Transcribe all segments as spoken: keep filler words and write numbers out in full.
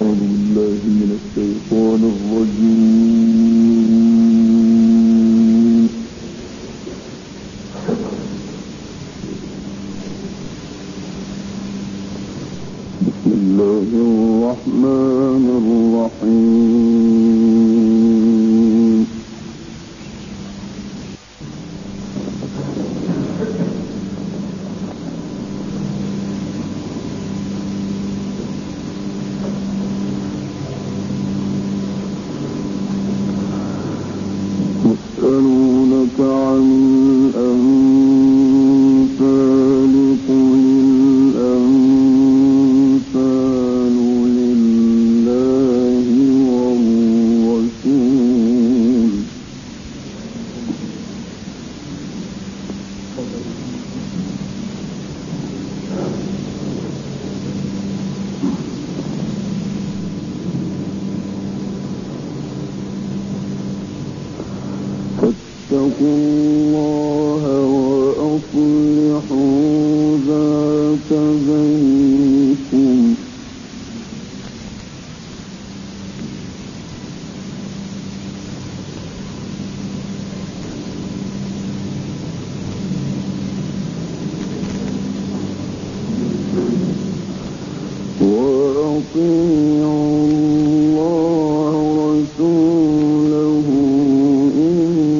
أعوذ بالله من الشيطان الرجيم. بسم الله الرحمن الرحيم. يسألونك عن الأنفال قل الأنفال لله والرسول فاتقوا الله وأصلحوا ذات بينكم وأطيعوا الله ورسوله إن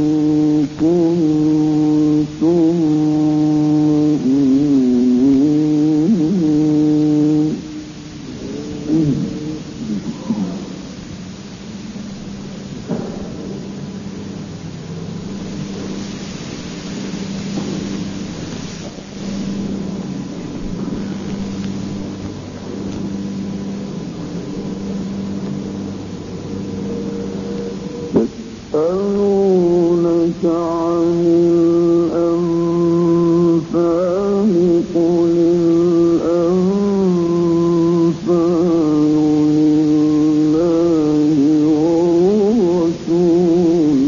كنتم مؤمنين. يسألونك عن الأنفال قل الأنفال لله والرسول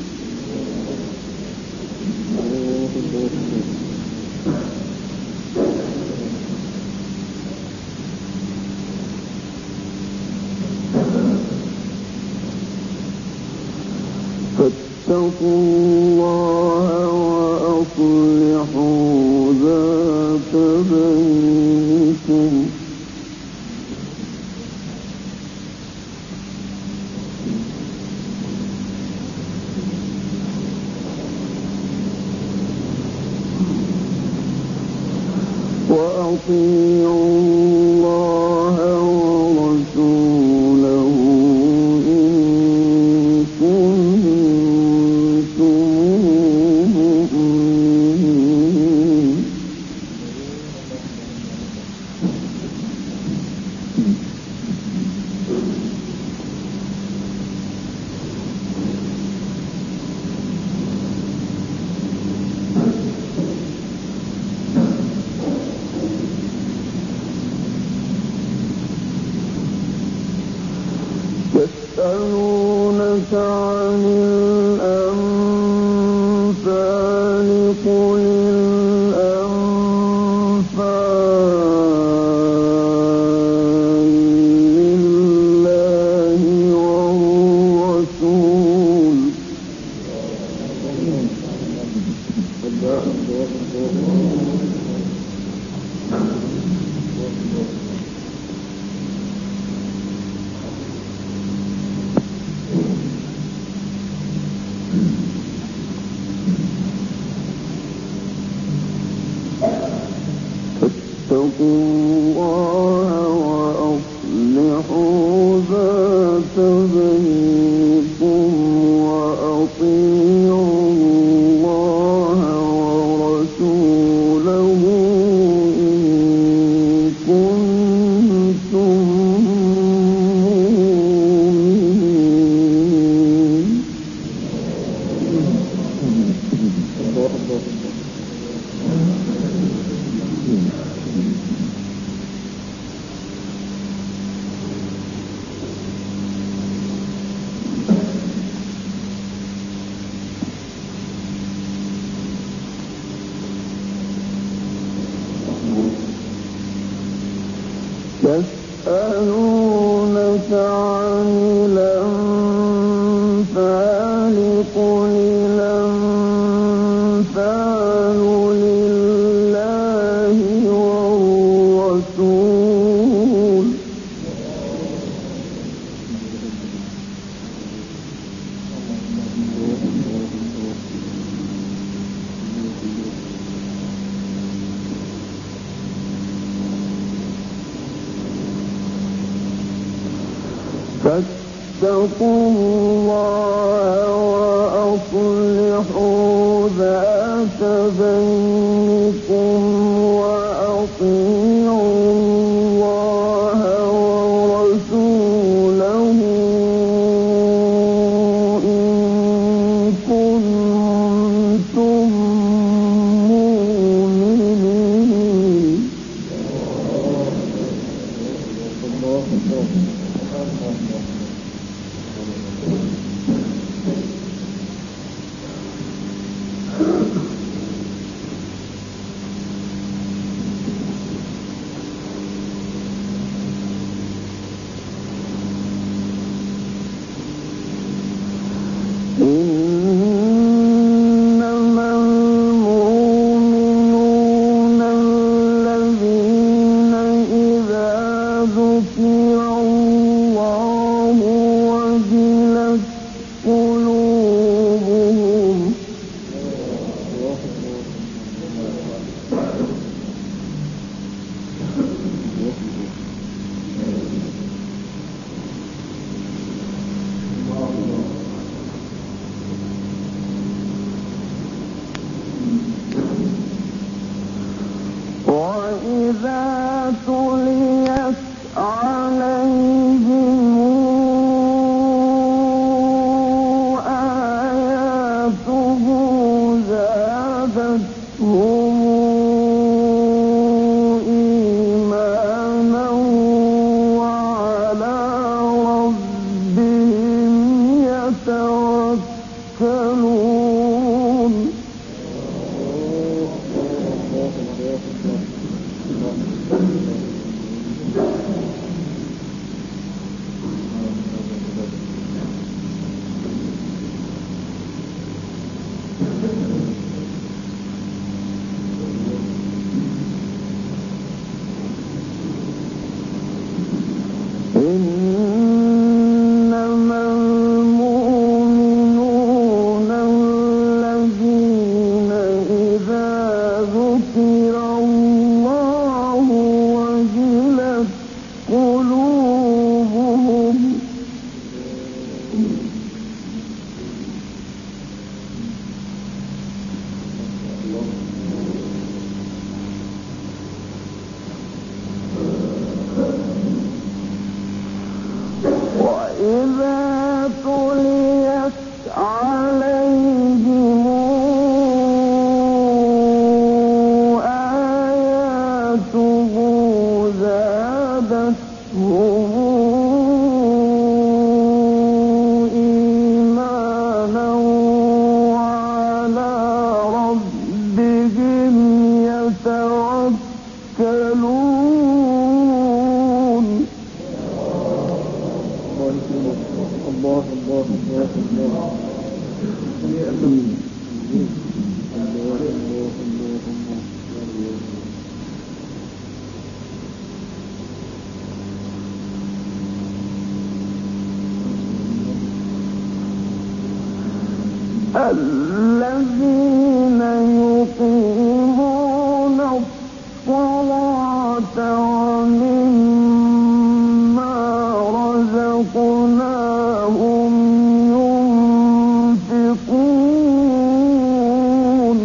فاتقوا الله وأصلحوا ذات بينكم وأطيعوا الله ورسوله إن كنتم مؤمنين. يسألونك عن الأنفال قل الأنفال لله والرسول يسألونك عن الأنفال قل الأنفال لله والرسول فاتقوا الله وأصلحوا ذات بينكم وأطيعوا الله ورسوله إن كنتم مؤمنين. إنما المؤمنون الذين إذا ذكر الله وجلت قلوبهم وإذا تليت عليهم آياته زادتهم إيمانا وعلى ربهم يتوكلون. إنما المؤمنون الذين إذا ذكر الله وجلت قلوبهم وإذا تليت عليهم آياته زادتهم إيمانا وعلى ربهم يتوكلون. الله الله الله الله الذين يقيمون الصلاة ومما رزقناهم ينفقون.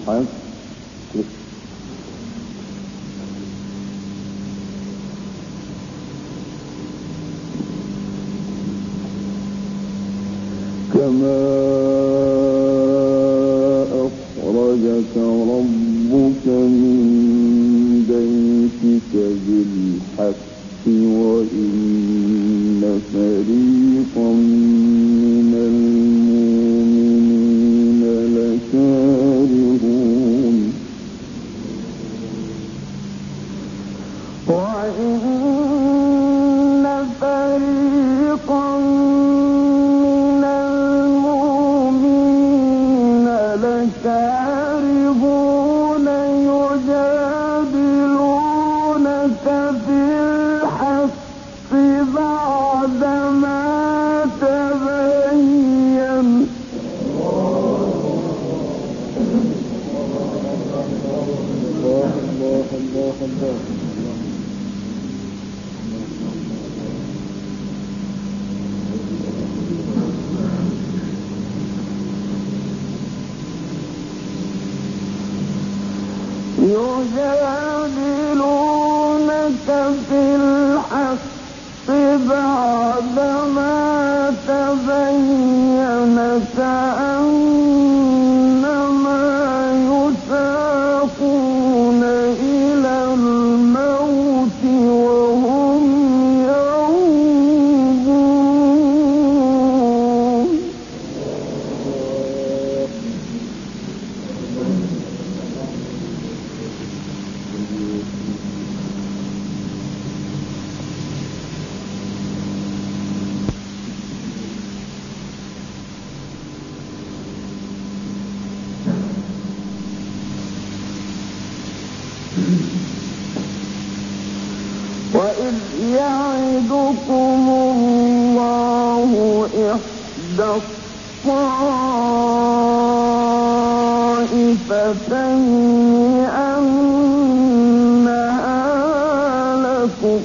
بالحق كما أخرجك ربك من بيتك بالحق وإن فريقا من المؤمنين لكارهون وإن فريقا من المؤمنين لكارهون يجادلونك في الحق بعدما تبين الله الله الله الله يجادلونك في الحق بعدما تبين كأنما يساقون إلى الموت وهم ينظرون وإذ يعدكم الله إحدى الطائفتين أنها لكم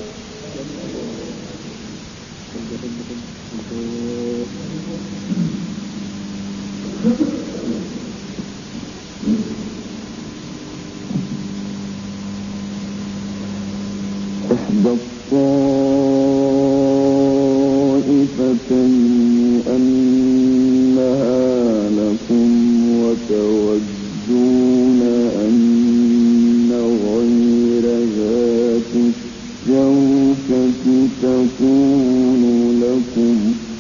إحدى الطائفتين أنها لكم وتودون أن غير ذات الشوكة تكون لكم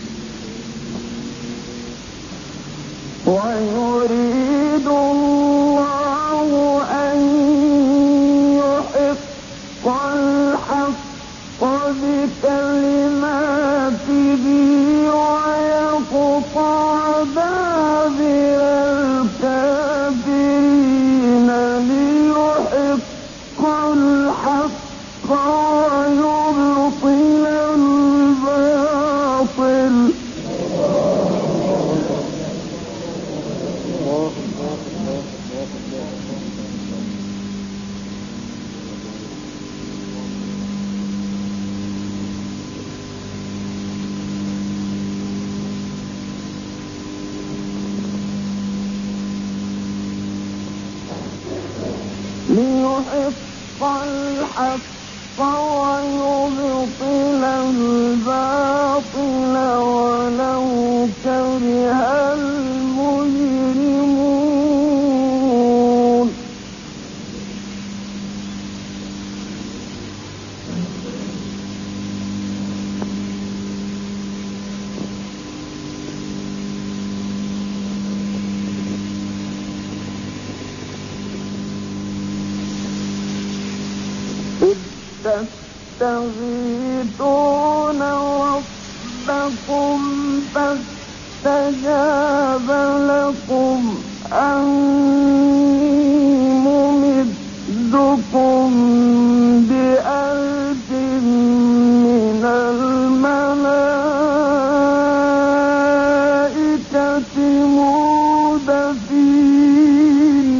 ويريد الله أن يحق الحق بكلماته ويقطع دابر الكافرين ليحق الحق ويبطل الباطل ليحق الحق ويبطل الباطل ولو كره المجرمون تستغيثون ربكم فاستجاب لكم أني ممدكم بألف من الملائكة مردفين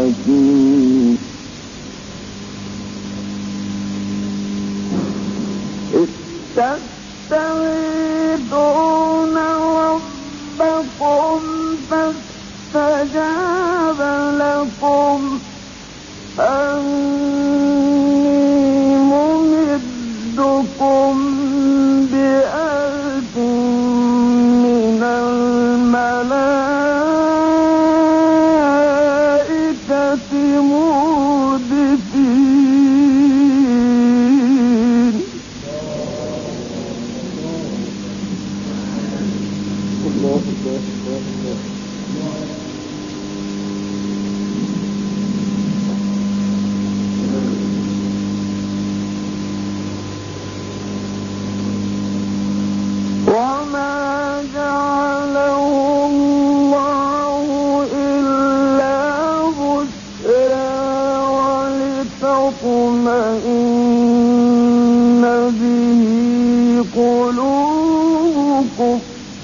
حكيم إذ تستغيثون ربكم فاستجاب لكم أني ممدكم بألف من الملائكة مردفين الله الله الله وما جعله الله إلا بشرى ولتطمئن به قلوبكم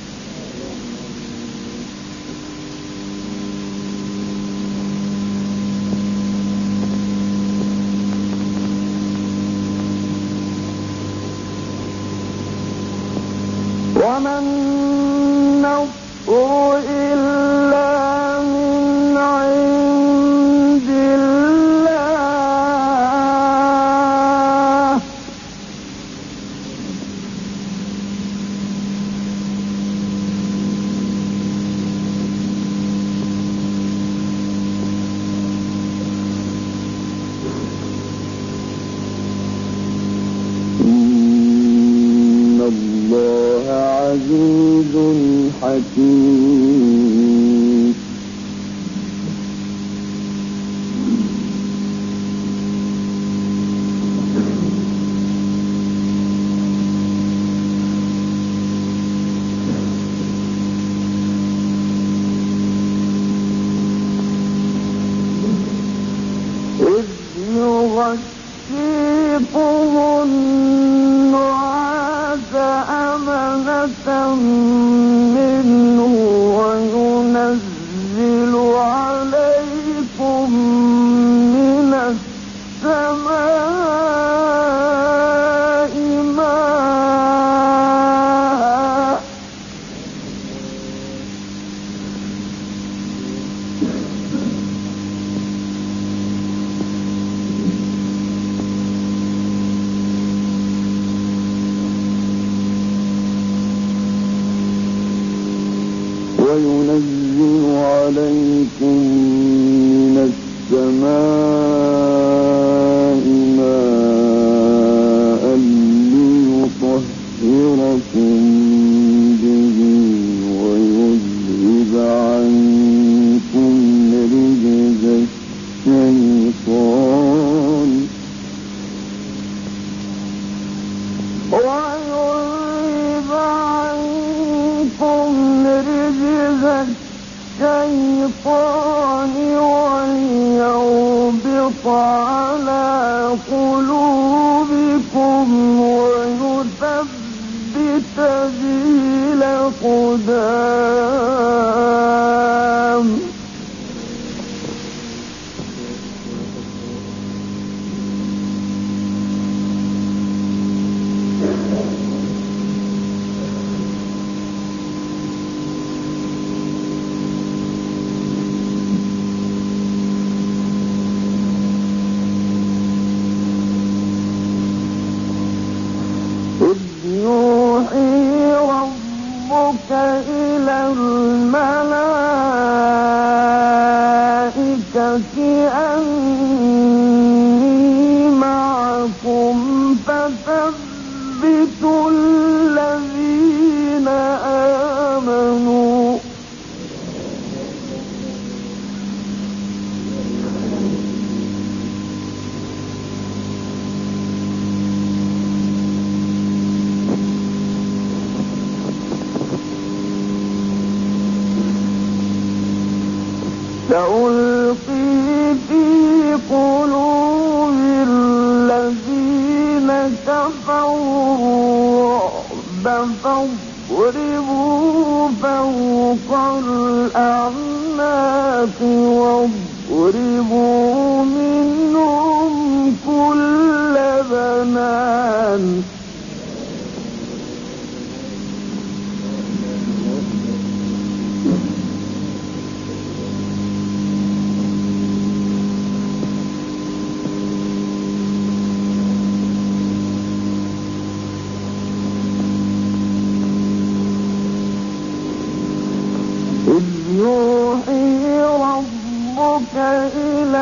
وما النصر إلا من عند الله إن الله عزيز حكيم إذ يغشيكم النعاس أمنة منه وينزل عليكم من السماء ماء وينزل عليكم من السماء ماء ليطهركم به ويذهب عنكم رجز الشيطان ويذهب عنكم رجز الشيطان وليربط على قلوبكم ويثبت به الأقدام إذ يوحي ربك إلى الملائكة أني معكم فثبتوا الذين آمنوا سألقي في قلوب الذين كفروا يوحي ربك إلى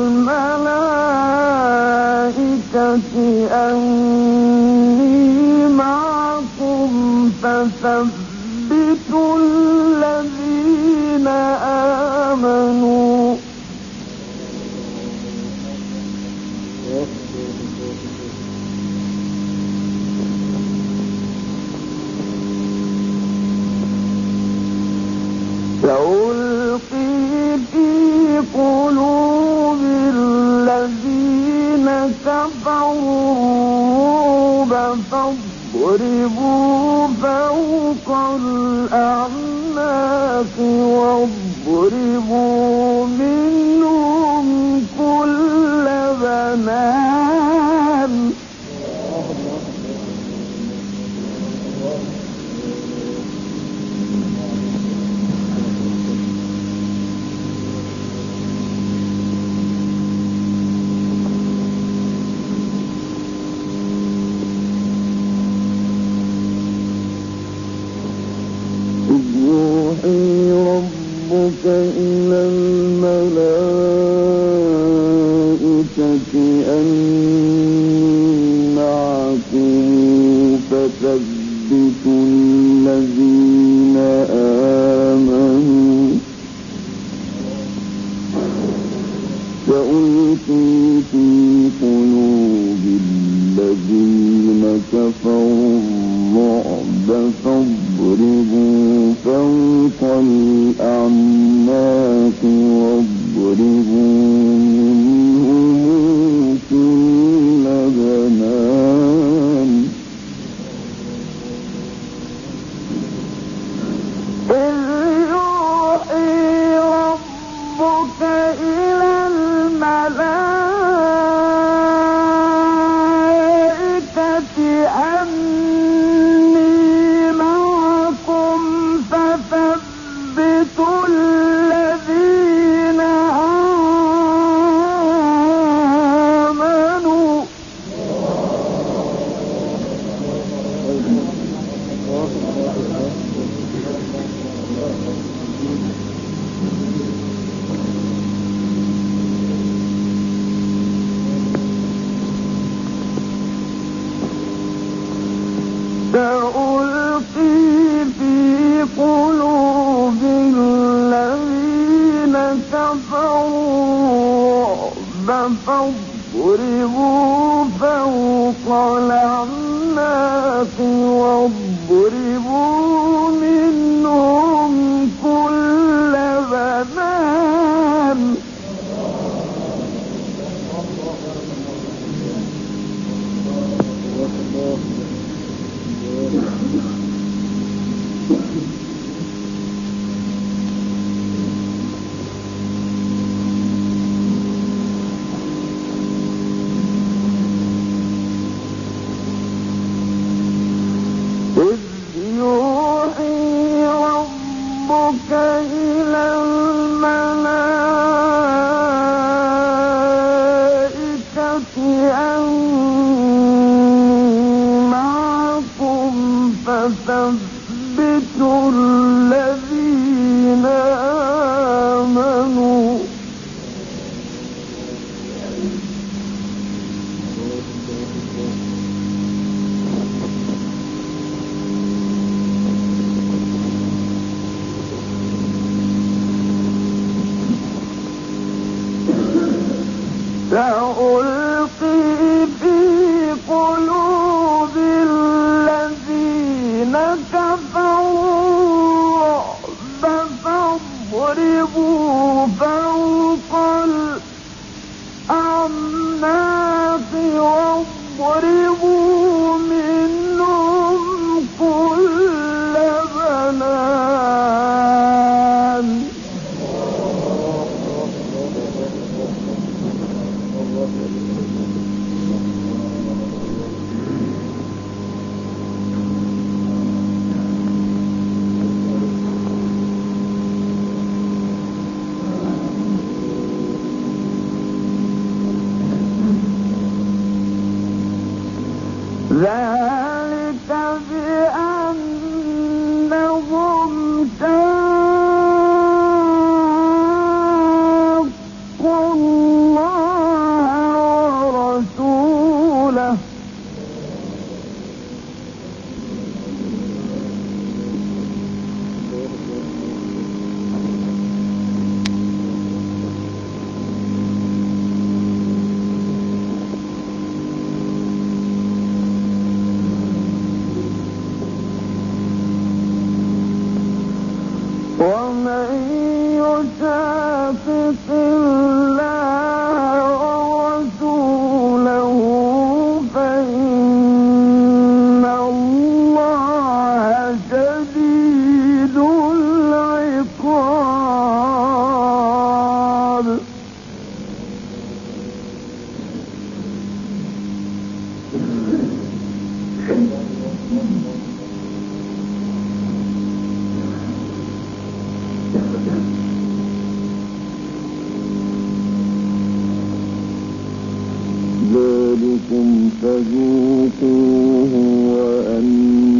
الملائكة أني معكم فثبتوا الذين آمنوا سألقي في قلوب الذين كفروا الرعب فاضربوا فوق الأعناق واضربوا منهم كل بنان يوحي ربك إلى الملائكة أني معكم فثبتوا الذين آمنوا سألقي في قلوب الذين كفروا الرعب فاضربوا فوق الأعناق واضربوا منهم كل بنان إذ يوحي ربك إلى الملائكة أني معكم فثبتوا الذين آمنوا سألقي في قلوب الذين كفروا الرعب فاضربوا فوق الأعناق واضربوا منهم كل بنان إذ يوحي ربك إلى الملائكة أني معكم فثبتوا الذين آمنوا سألقي في قلوب الذين كفروا الرعب فاضربوا فوق الأعناق واضربوا منهم كل بنان ذلك بأنهم كانوا ذلكم فذوقوه وأن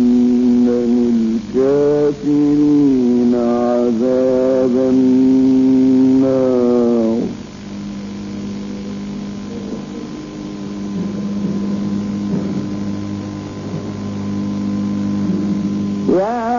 للكافرين عذاب النار. يا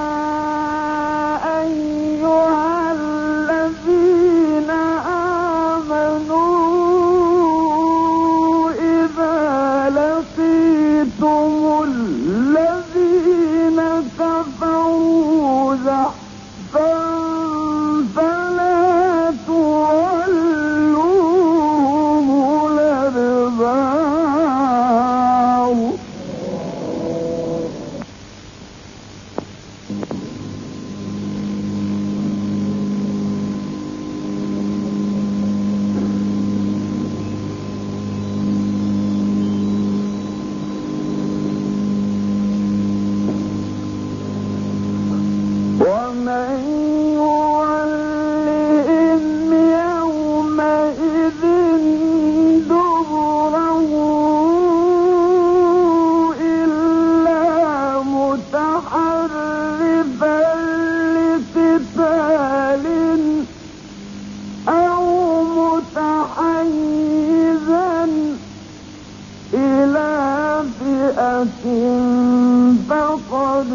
فقد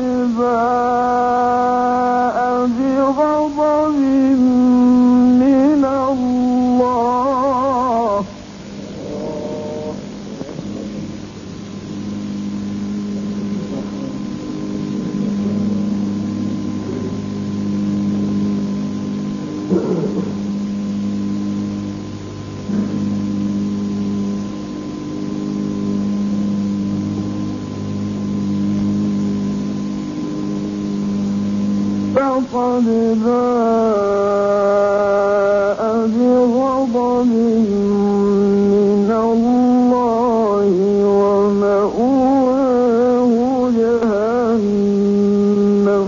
باء بغضب من الله. فقد باء بغضب من الله ومأواه جهنم.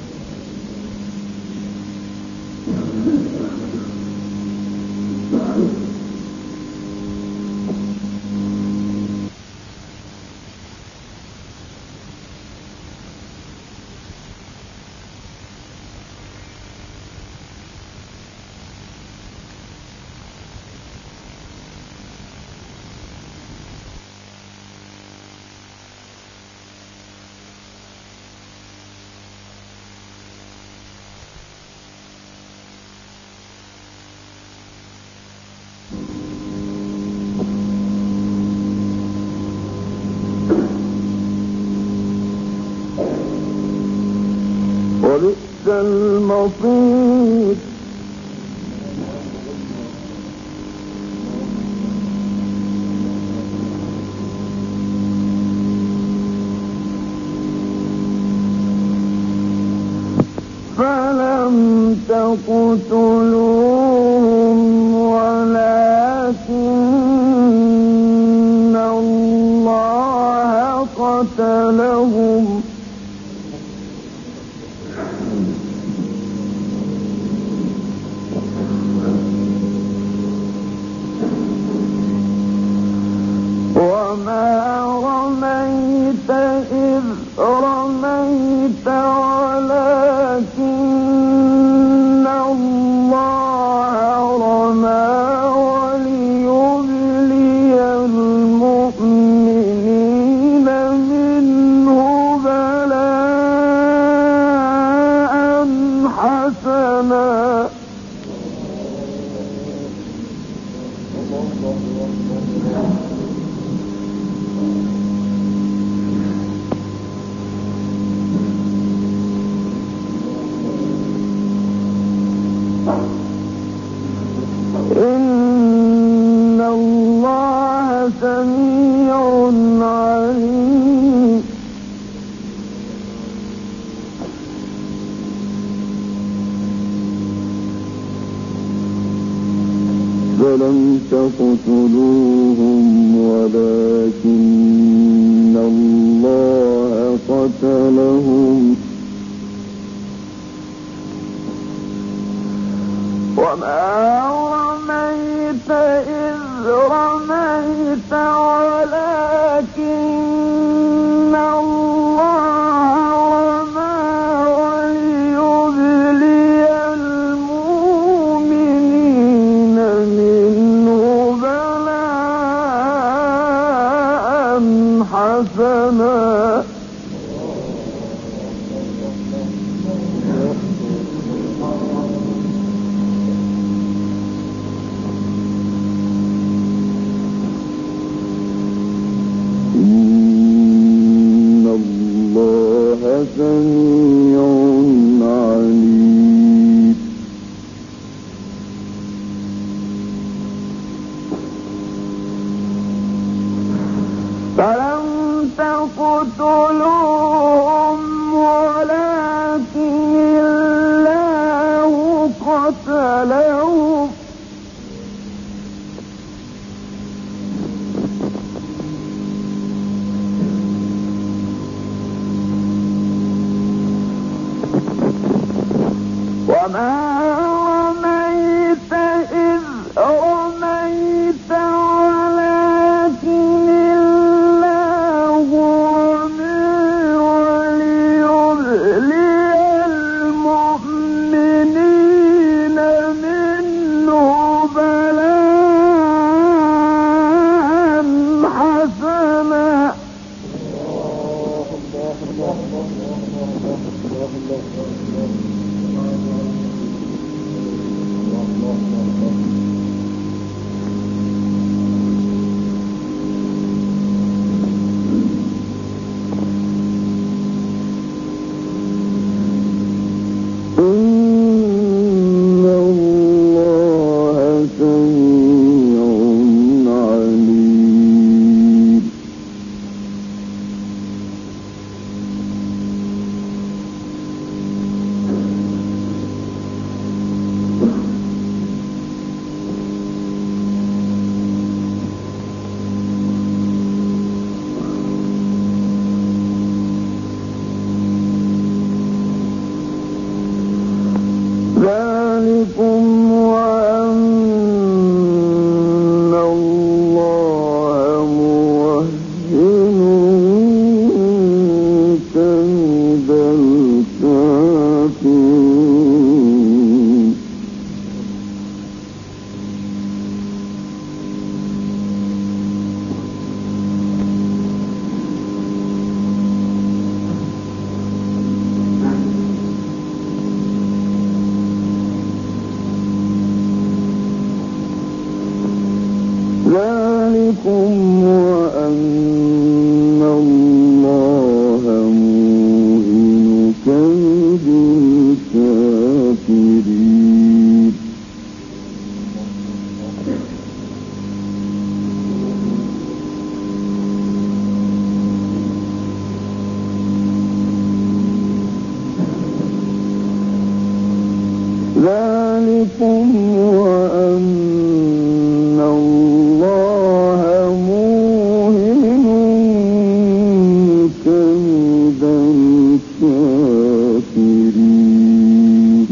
وبئس المصير. فلم تقتلوهم ولكن الله قتلهم وما رميت إذ رميت ولكن الله رمى وليبلي المؤمنين منه بلاء حسنا. إن الله سميع عليم. فلم تقتلوهم ولكن الله قتلهم وما رميت إذ رميت ولكن الله رمى وليبلي المؤمنين منه بلاء حسنا سميع عليم فلم تقتلوهم ولكن الله قتلهم وما رميت إذ رميت ولكن الله رمى وليبلي المؤمنين منه بلاء حسنا إن الله سميع عليم ذلكم وأن الله موهن كيد الكافرين ذلكم وأن الله موهن كيد الكافرين ذلكم وأن الله موهن كيد الكافرين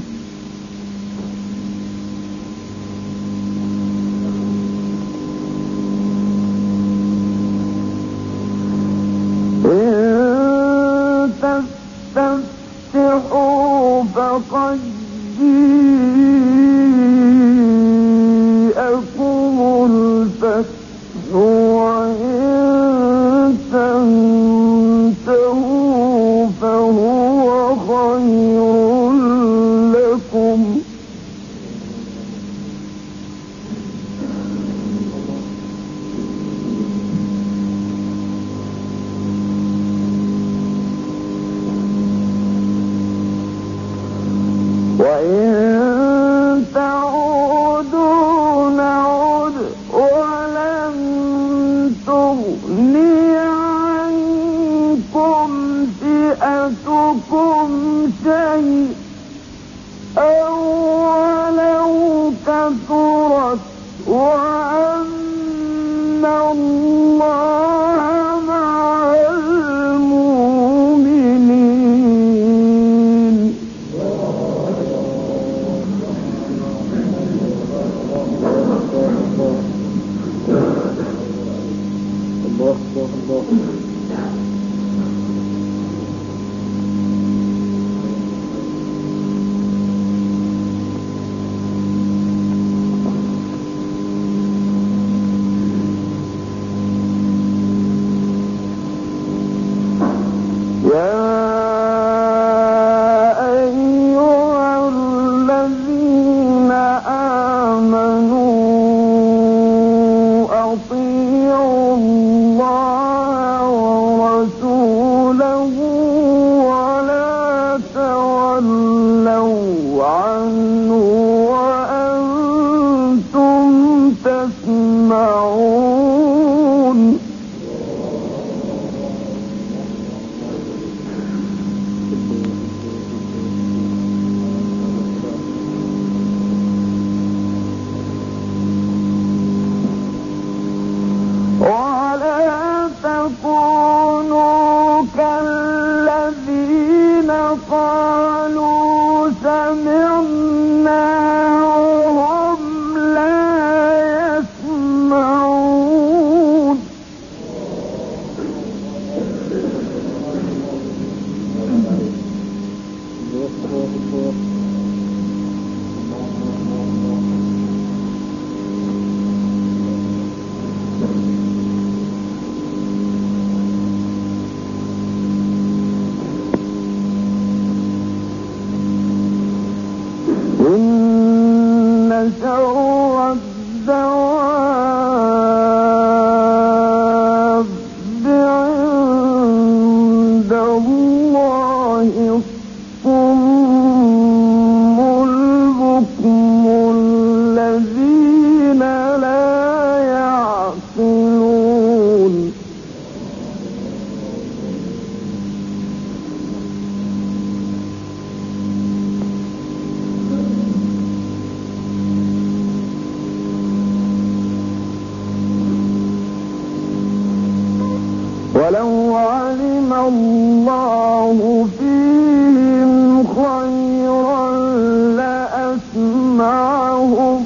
إن تستفتحوا فقد جاءكم الفتح وإن تنتهوا فهو خير لكم يسمعون ولا تكونوا كالذين قالوا سمعنا وهم لا يسمعون إن شر الدواب عند الله الصم البكم الذين لا يعقلون ولو علم الله فيهم خيرا لأسمعهم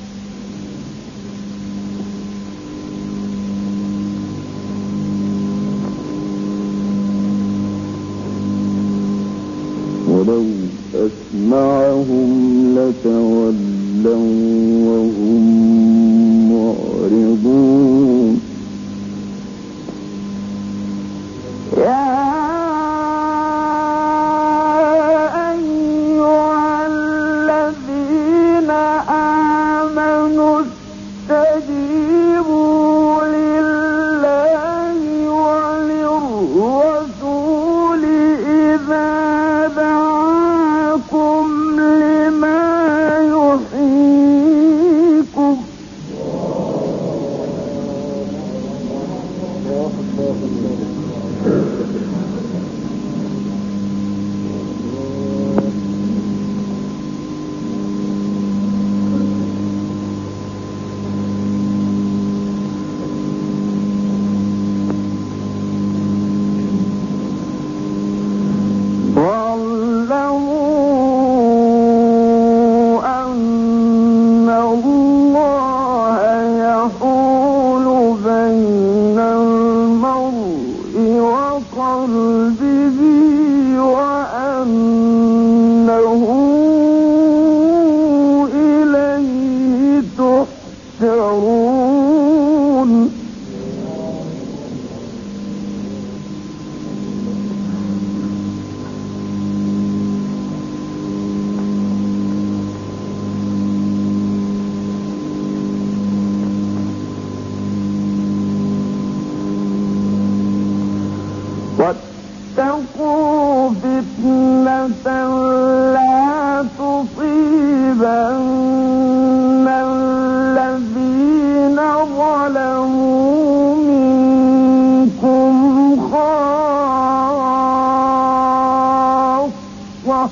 ولو أسمعهم لتولوا وهم معرضون يا أيها الذين آمنوا استجيبوا لله وللرسول إذا دعاكم لما يحييكم واتقوا فتنة لا تصيبن الذين ظلموا منكم خاصة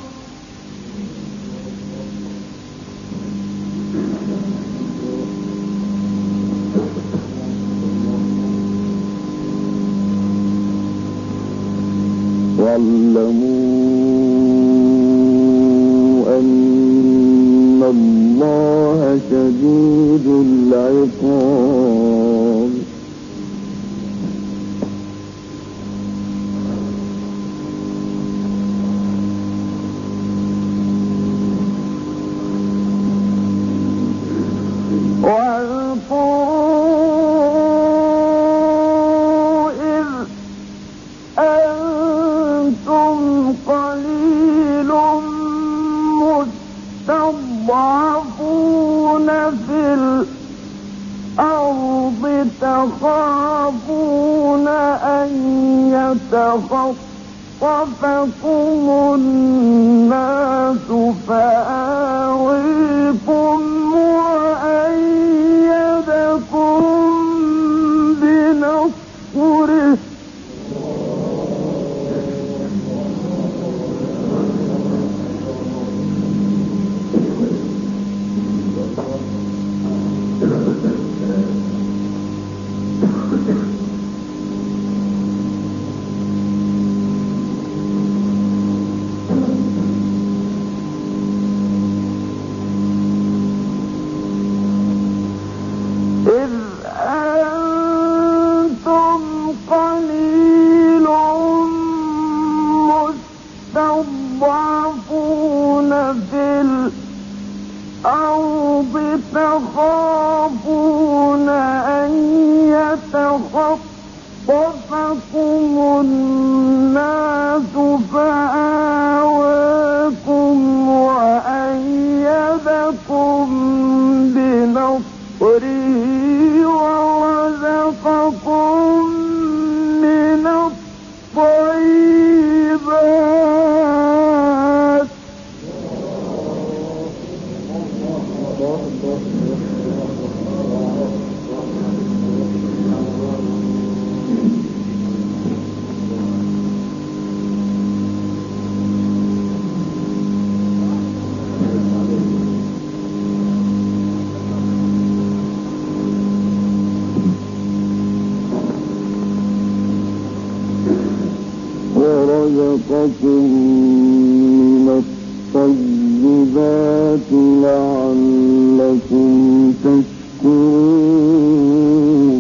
واعلموا أن الله شديد العقاب واذكروا إذ أنتم قليل مستضعفون في الأرض تخافون أن يتخطفكم الناس فآويكم وأيدكم رزقكم من الطيبات لعلكم تشكرون.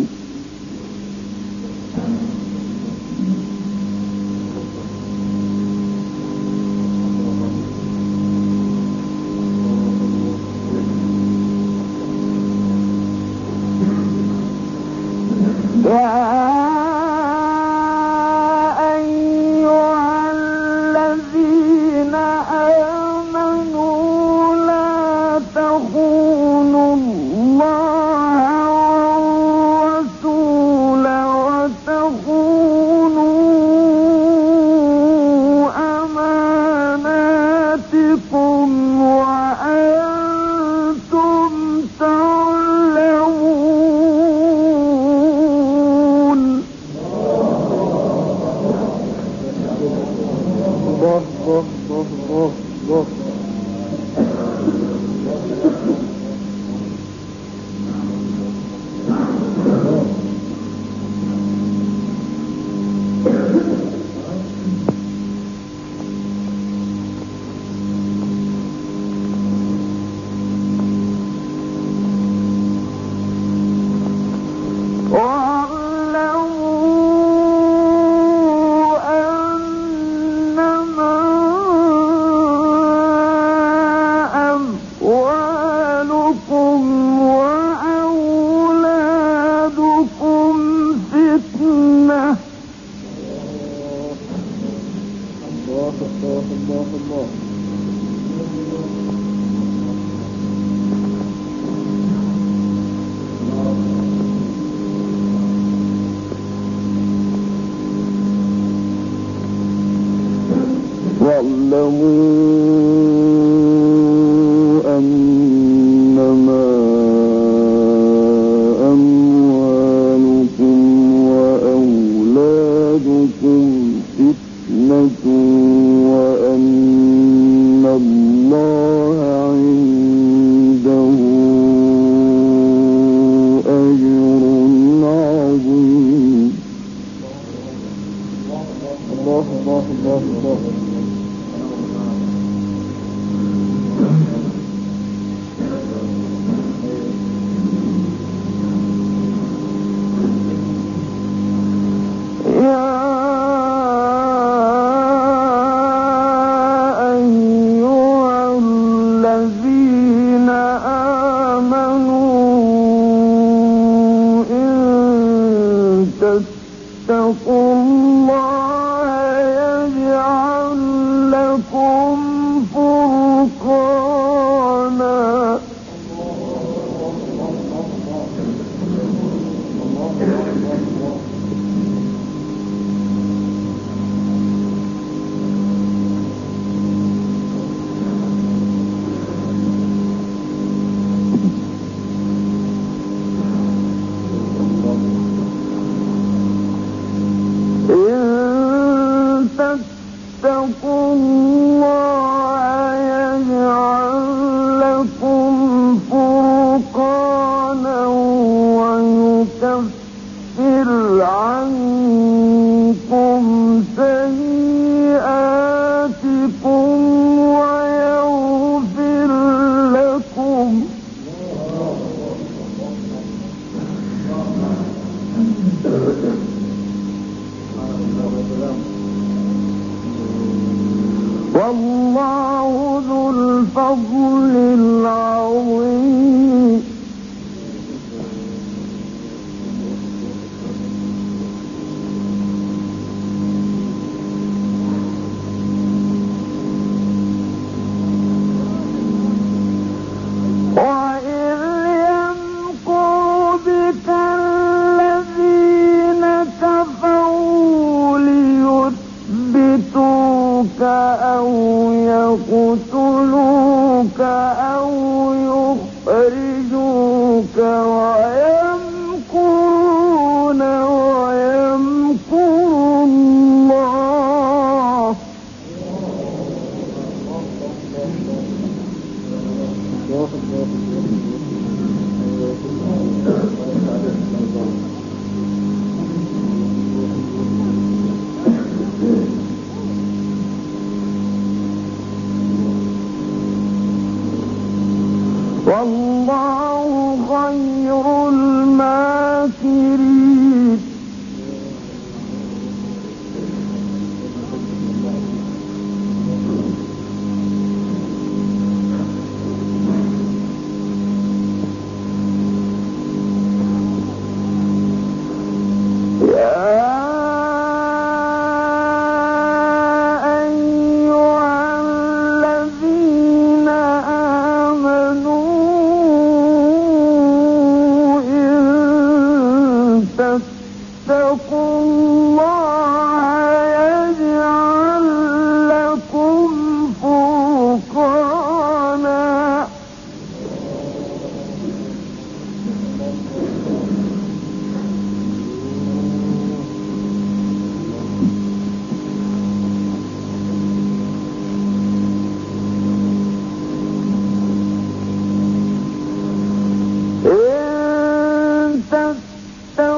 واعلموا أنما أموالكم وأولادكم فتنة وأن الله عنده أجر عظيم. الله الله الله الله. اتقوا الله يجعل لكم فرقانا. اتقوا الله يجعل لكم فرقانا ويكفر عنكم سيئاتكم ويغفر لكم. والله ذو الفضل العظيم. وإذ يمكر بك الذين كفروا ليثبتوك أو يقتلوك أو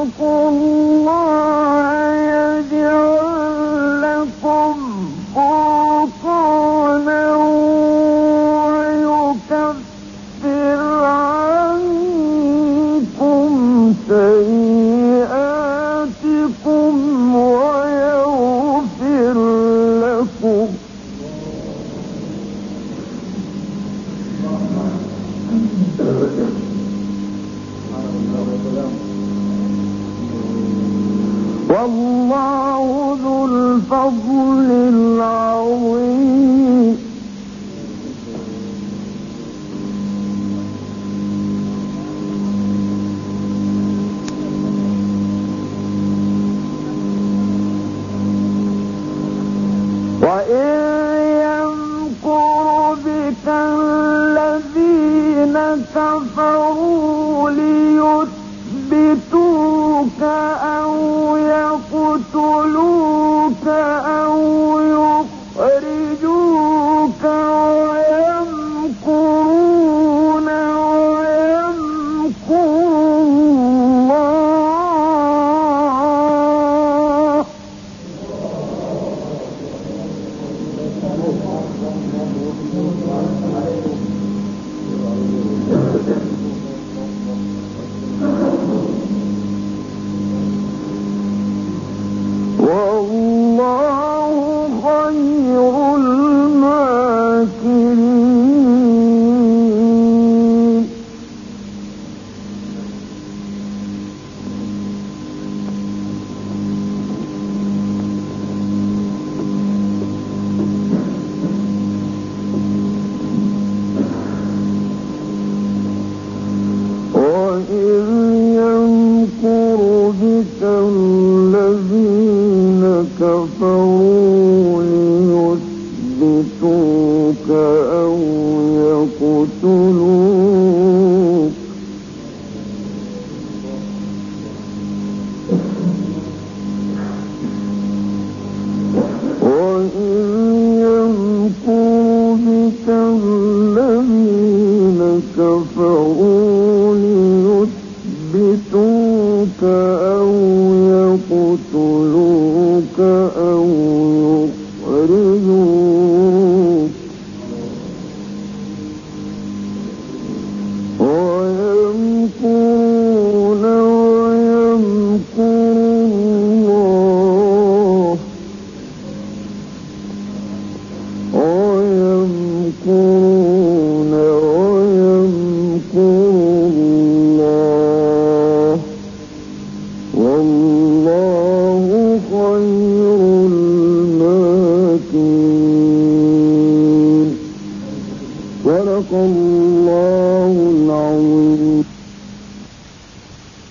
تتقوا الله يجعل لكم فرقانا ويكفر عنكم سيئاتكم ويغفر لكم والله ذو الفضل العظيم. وإن يمكر بك الذين كفروا ليثبتوك أو يقتلوك أو يخرجوك ويمكرون ويمكر الله والله خير الماكرين. وإذ يمكر بك الذين كفروا ليثبتوك أو يقتلوك وإذ يمكر بك الذين كفروا ليثبتوك